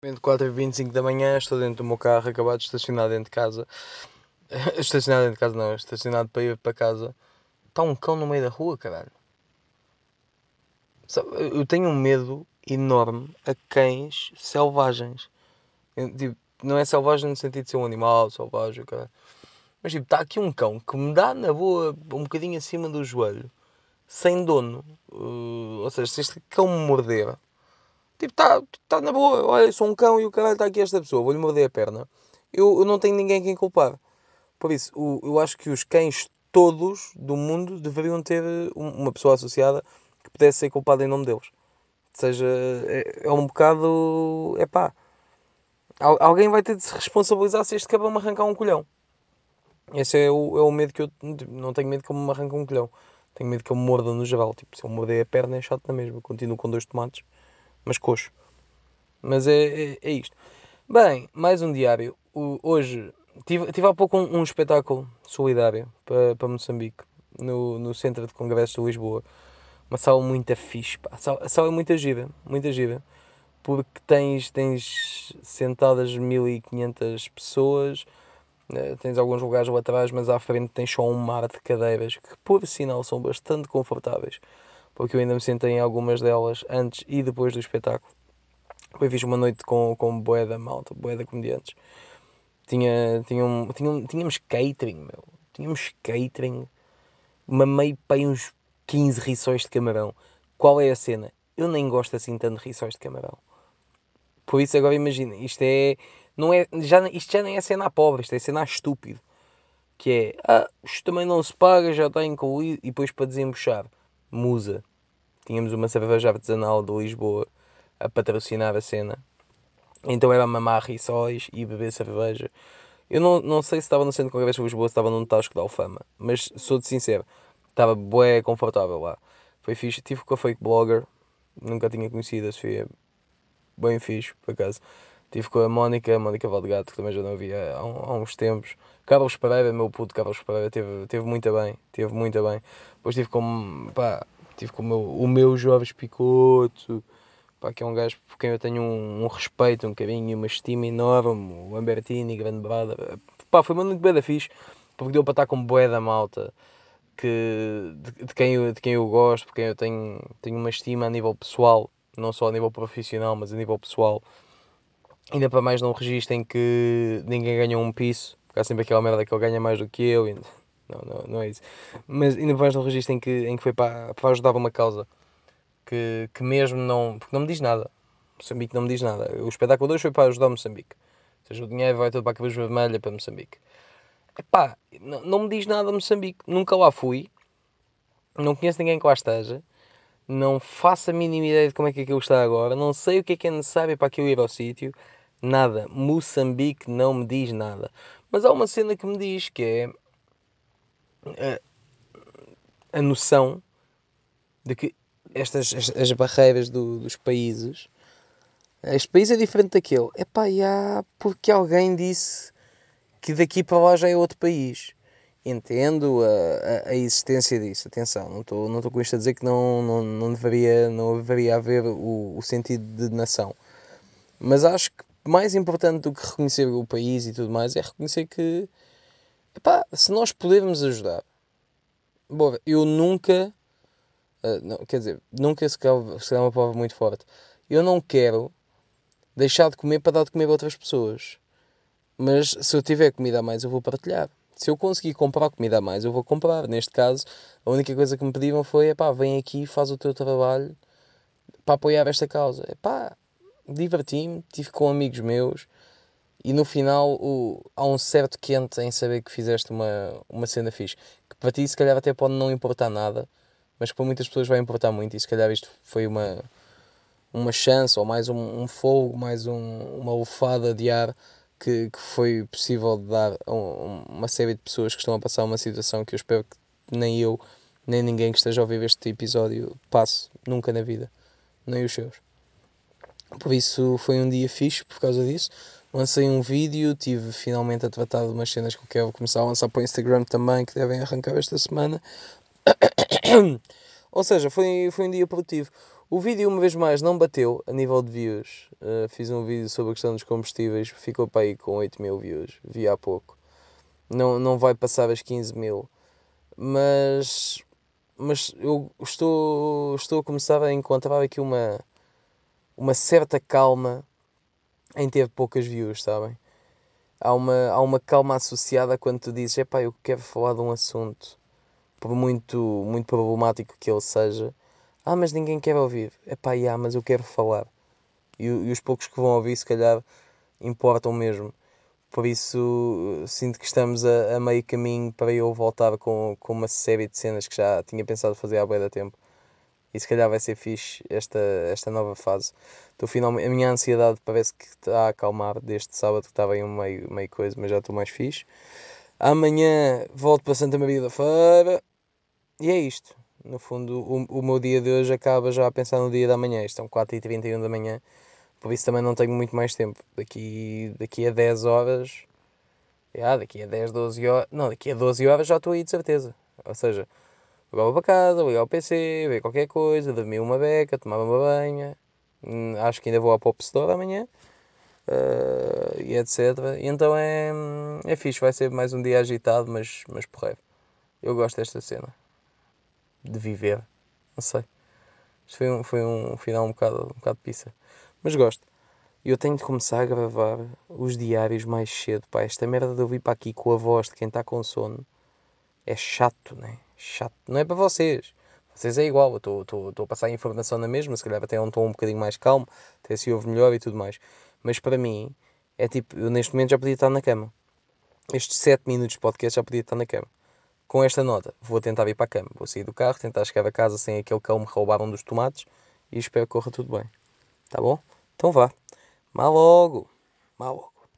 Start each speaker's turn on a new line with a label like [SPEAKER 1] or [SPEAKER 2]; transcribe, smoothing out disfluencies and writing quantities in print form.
[SPEAKER 1] 4h25 da manhã, estou dentro do meu carro, acabado de estacionar dentro de casa. Estacionado dentro de casa não, estacionado para ir para casa. Está um cão no meio da rua, caralho. Eu tenho um medo enorme a cães selvagens. Tipo, não é selvagem no sentido de ser um animal selvagem, caralho. Mas tipo, está aqui um cão que me dá na boa um bocadinho acima do joelho, sem dono. Ou seja, se este cão me morder, tipo, tá na boa. Olha, eu sou um cão e o caralho está aqui esta pessoa, vou-lhe morder a perna. Eu não tenho ninguém quem culpar. Por isso, eu acho que os cães todos do mundo deveriam ter uma pessoa associada que pudesse ser culpada em nome deles. Ou seja, é um bocado. É pá. Alguém vai ter de se responsabilizar se este cabrão me arrancar um colhão. Esse é o medo que eu. Não tenho medo que ele me arranque um colhão. Tenho medo que ele me morda no geral. Tipo, se ele morder a perna é chato na mesma. Continuo com 2 tomates, mas coxo. Mas é isto. Bem, mais um diário. Hoje tive há pouco um espetáculo solidário para Moçambique, no Centro de Congressos de Lisboa. Uma sala muito fixe, pá. A sala é muito gira, muito gira. Porque tens sentadas 1500 pessoas, tens alguns lugares lá atrás, mas à frente tens só um mar de cadeiras que, por sinal, são bastante confortáveis. Porque eu ainda me sentei em algumas delas antes e depois do espetáculo. Depois fiz uma noite com bué da malta, bué de comediantes. Tínhamos catering, meu. Tínhamos catering. Mamei para uns 15 rissóis de camarão. Qual é a cena? Eu nem gosto assim tanto de rissóis de camarão. Por isso agora imagina, isto é... Não é isto já nem é cena a pobre, isto é cena a estúpido. Que é, isto também não se paga, já está incluído. E depois para desembuchar, Musa. Tínhamos uma cerveja artesanal de Lisboa a patrocinar a cena. Então era mamar rissóis e beber cerveja. Eu não sei se estava no Centro de Congressos de Lisboa, se estava num Tasco da Alfama, mas sou-te sincero, estava bué confortável lá. Foi fixe, tive com a fake blogger, nunca tinha conhecido a Sofia, bem fixe, por acaso. Tive com a Mónica Valdegato, que também já não havia há uns tempos. Carlos Pereira, meu puto Carlos Pereira, teve muito bem, teve muito bem. Depois tive com o meu Jorge Picoto, pá, que é um gajo por quem eu tenho um respeito, um carinho e uma estima enorme, o Lambertini, grande brother. Pá, foi uma noite bué da fixe, porque deu para estar com bué da malta, de quem eu gosto, por quem eu tenho uma estima a nível pessoal, não só a nível profissional, mas a nível pessoal. Ainda para mais num registro em que ninguém ganha um piso, porque há sempre aquela merda que ele ganha mais do que eu. Não é isso. Mas ainda para mais num registro em que foi para ajudar uma causa que mesmo não. Porque não me diz nada. Moçambique não me diz nada. O espetáculo 2 foi para ajudar Moçambique. Ou seja, o dinheiro vai todo para a Cruz Vermelha, para Moçambique. Epá, não me diz nada Moçambique. Nunca lá fui. Não conheço ninguém que lá esteja. Não faço a mínima ideia de como é que aquilo está agora. Não sei o que é necessário para aquilo ir ao sítio. Nada. Moçambique não me diz nada. Mas há uma cena que me diz que é a noção de que as barreiras dos países. Este país é diferente daquele. Epá, porque alguém disse que daqui para lá já é outro país. Entendo a existência disso. Atenção, não estou com isto a dizer que não deveria haver o sentido de nação. Mas acho que mais importante do que reconhecer o país e tudo mais é reconhecer que, epá, se nós pudermos ajudar. Bom, eu nunca, não, quer dizer, nunca se calhar é uma palavra muito forte. Eu não quero deixar de comer para dar de comer a outras pessoas. Mas se eu tiver comida a mais, eu vou partilhar. Se eu conseguir comprar comida a mais, eu vou comprar. Neste caso, a única coisa que me pediram foi: pá, vem aqui, faz o teu trabalho para apoiar esta causa. Pá, diverti-me, estive com amigos meus e no final há um certo quente em saber que fizeste uma cena fixe. Que para ti, se calhar, até pode não importar nada, mas que para muitas pessoas vai importar muito. E se calhar isto foi uma chance ou mais um fogo, mais uma lufada de ar que foi possível de dar a uma série de pessoas que estão a passar uma situação que eu espero que nem eu, nem ninguém que esteja a ouvir este episódio passe nunca na vida, nem os seus. Por isso foi um dia fixe por causa disso. Lancei um vídeo, tive finalmente a tratar de umas cenas que eu quero começar a lançar para o Instagram também, que devem arrancar esta semana. Ou seja, foi um dia produtivo. O vídeo, uma vez mais, não bateu a nível de views. Fiz um vídeo sobre a questão dos combustíveis, ficou para aí com 8 mil views, vi há pouco. Não vai passar as 15 mil. Mas eu estou a começar a encontrar aqui uma certa calma em ter poucas views, sabem? Há uma calma associada quando tu dizes, epá, eu quero falar de um assunto, por muito problemático que ele seja. Mas ninguém quer ouvir. Epá, mas eu quero falar. E os poucos que vão ouvir, se calhar, importam mesmo. Por isso, sinto que estamos a meio caminho para eu voltar com uma série de cenas que já tinha pensado fazer há bué da tempo. E se calhar vai ser fixe esta nova fase. Finalmente, a minha ansiedade parece que está a acalmar desde sábado, que estava em um meio coisa, mas já estou mais fixe. Amanhã volto para Santa Maria da Feira. E é isto. No fundo, o meu dia de hoje acaba já a pensar no dia da manhã. Estão 4h31 da manhã, por isso também não tenho muito mais tempo. Daqui a 10 horas. Daqui a 10, 12 horas. Não, daqui a 12 horas já estou aí de certeza. Ou seja, agora vou para casa, ligar ao PC, ver qualquer coisa, dormir uma beca, tomar uma banha. Acho que ainda vou à Pop Store amanhã. E etc. E então é fixe, vai ser mais um dia agitado, mas porreiro. Eu gosto desta cena de viver. Não sei. Isto foi um final um bocado pizza. Mas gosto. Eu tenho de começar a gravar os diários mais cedo. Pá, esta merda de eu vir para aqui com a voz de quem está com sono é chato, né? Chato. Não é para vocês. Vocês é igual. Eu estou a passar a informação na mesma. Se calhar até um tom um bocadinho mais calmo. Até se ouve melhor e tudo mais. Mas para mim, é tipo, eu neste momento já podia estar na cama. Estes 7 minutos de podcast já podia estar na cama. Com esta nota, vou tentar ir para a cama. Vou sair do carro, tentar chegar a casa sem aquele cão me roubar um dos tomates e espero que corra tudo bem. Tá bom? Então vá. Mal logo. Mal logo.